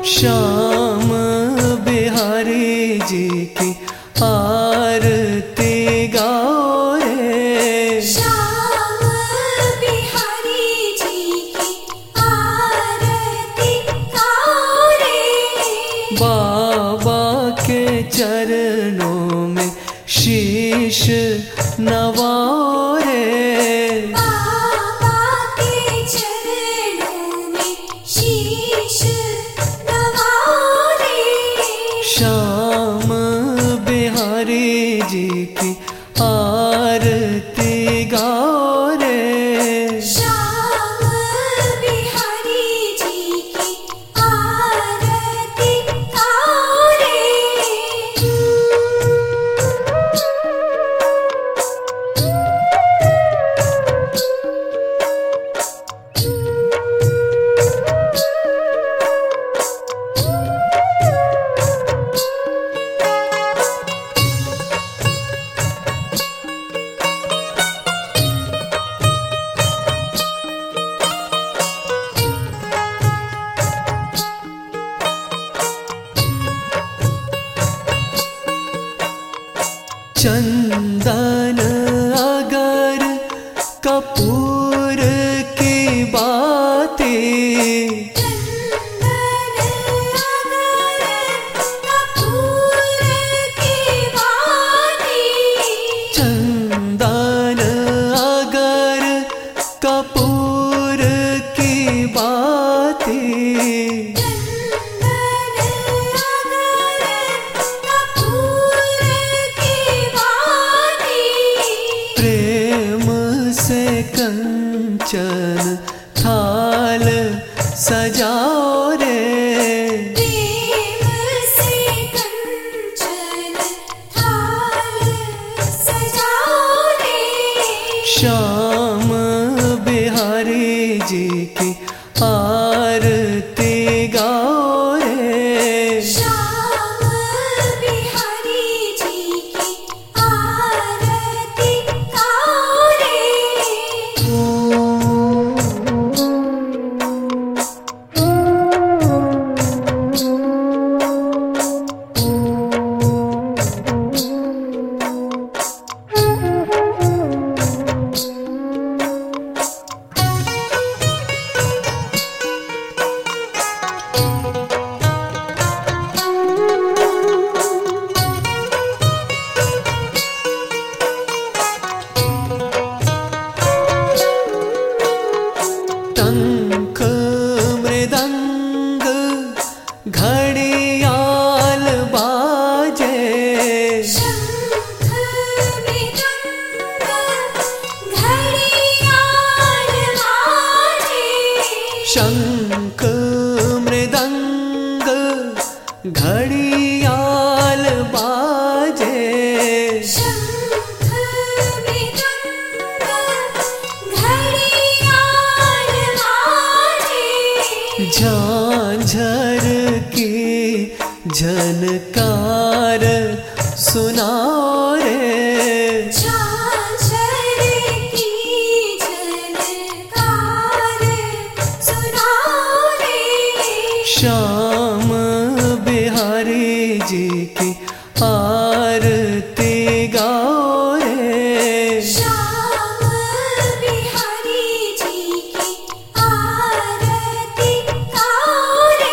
श्याम बिहारी जी की आरती गाओ रे। श्याम बिहारी जी की आरती गाओ रे। बाबा के चरणों में शीश नवाओ रे। बाबा के चरणों में शीश नवाओ रे। श्याम बिहारी जी की आरती गाओ रे। श्याम बिहारी जी की आरती गाओ रे। चंदन अगर कपूर की बातें, चंदन अगर कपूर की बातें। चंदन अगर कपूर की बातें, चंदन अगर कपूर की बातें। प्रेम से कंचन थाल सजाओ रे। प्रेम से कंचन थाल सजाओ रे। श्याम बिहारी जी की आरती गाओ रे। श्याम बिहारी जी की आरती गाओ रे। टंक मृदंग घड़ियाल बाजे, शंख मृदंग घड़ियाल बाजे। शंख मृदंग घड़ियाल बाजे। शंख मृदंग घड़ियाल बाजे। झांझर की झनकार सुनाओ रे। झांझर की झनकार सुनाओ रे। श्याम बिहारी जी की आरती गाओ रे। श्याम बिहारी जी की आरती गाओ रे।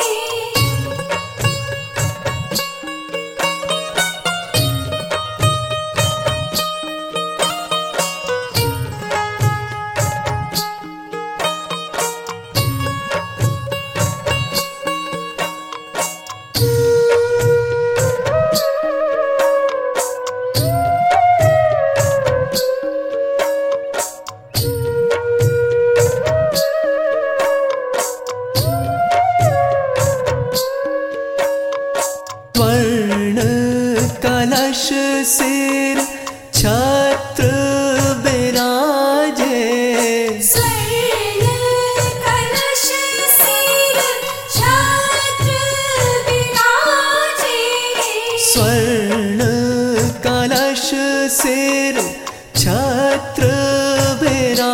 स्वर्ण कलश सिर छत्र बिराजे। स्वर्ण कलश सिर छत्र विराजे। स्वर्ण कलश सिर छत्र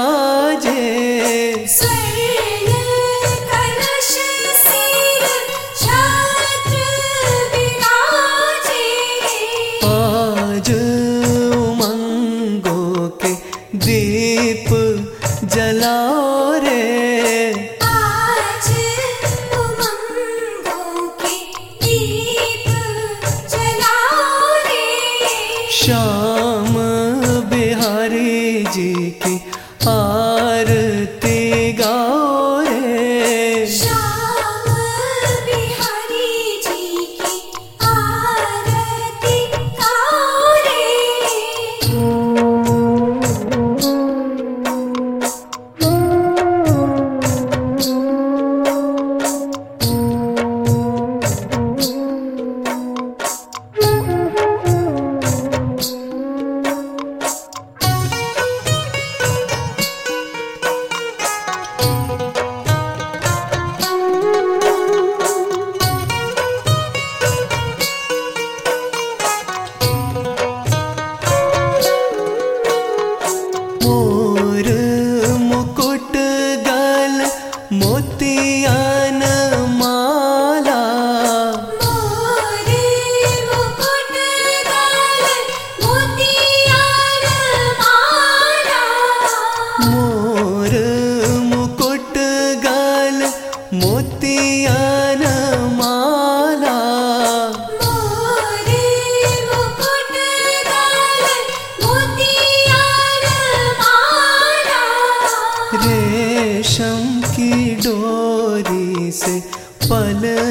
बिराजे। स्वर्ण कलश सिर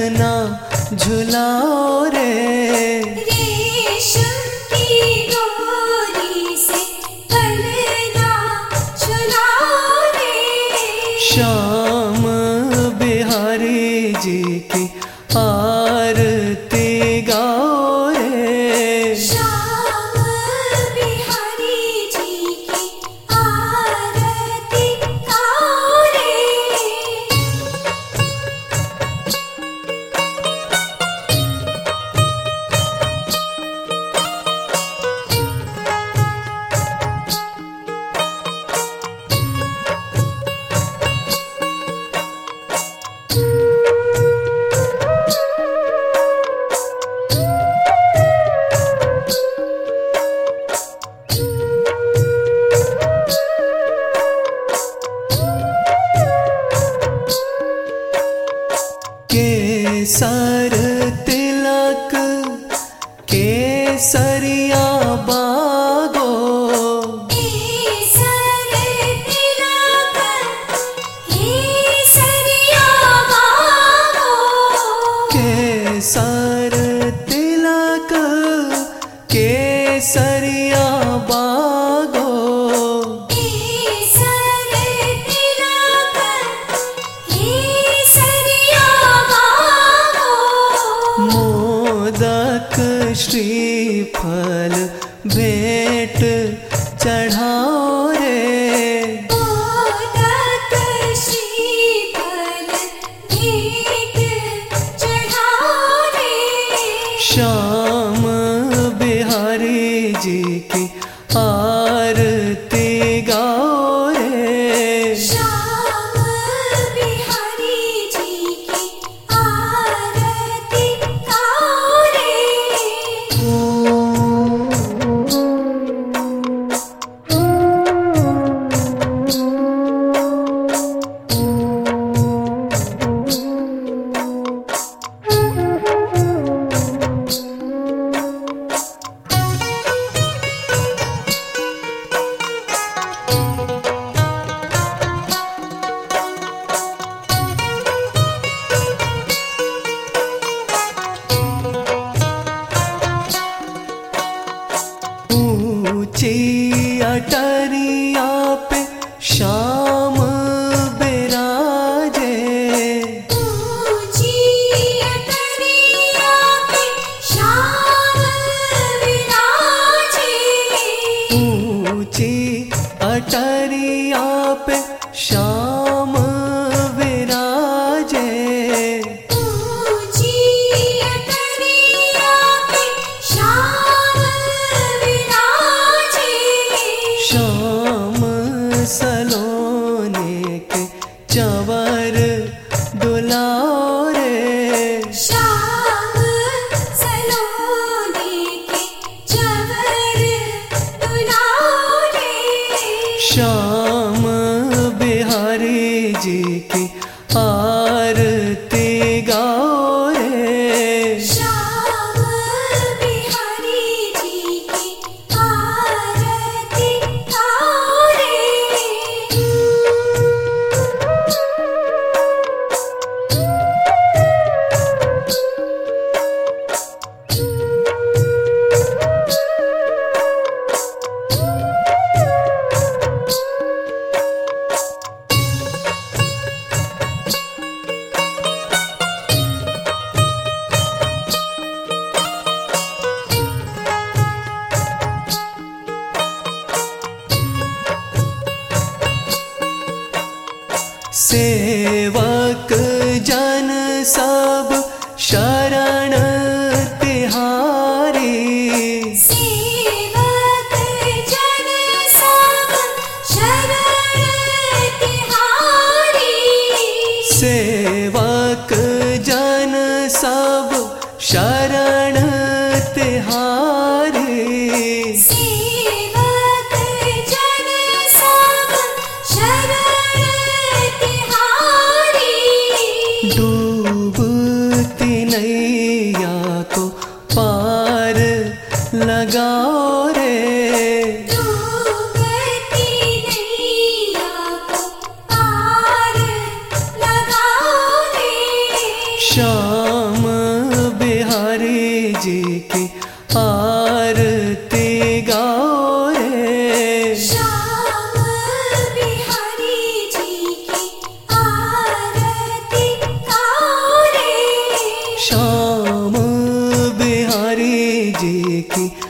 झुलना झुलाओ रे। रेशम की डोरी से झुलना झुलाओ रे। श्याम बिहारी जी की आरती गाओ रे। श्याम बिहारी जी की आरती गाओ रे। केसर तिलक केसरिया बागो। केसर तिलक केसरिया बागो। केसर तिलक केसरिया बागो। केसर तिलक केसरिया बागो। मोदक श्रीफल भेंट चढ़ाओ रे। मोदक श्रीफल भेंट चढ़ाओ रे। श्याम बिहारी जी की आरती गाओ रे। श्याम बिहारी जी की आरती गाओ रे। ऊंची अटरिया पे श्याम बिराजे। ऊंची अटरिया पे श्याम विराजे। ऊंची अटरिया पे श्याम विराजे। ऊंची अटरिया पे श्याम विराजे। श्याम सलोने के चंवर दुलाओ रे। श्याम सलोने के चंवर दुलाओ रे। श्याम बिहारी जी की आरती गाओ रे। श्याम बिहारी जी की आरती गाओ रे। सेवक जन सब शरण तिहारी। सेवक जन सब शरण तिहारी। सेवक जन सब शरण तिहारी। सेवक जन सब शरण तिहारी। डूबती नैया को पार लगाओ रे। डूबती नैया को पार लगाओ रे। श्याम जी की आरती गाओ रे। श्याम बिहारी जी की आरती गाओ रे। श्याम बिहारी जी की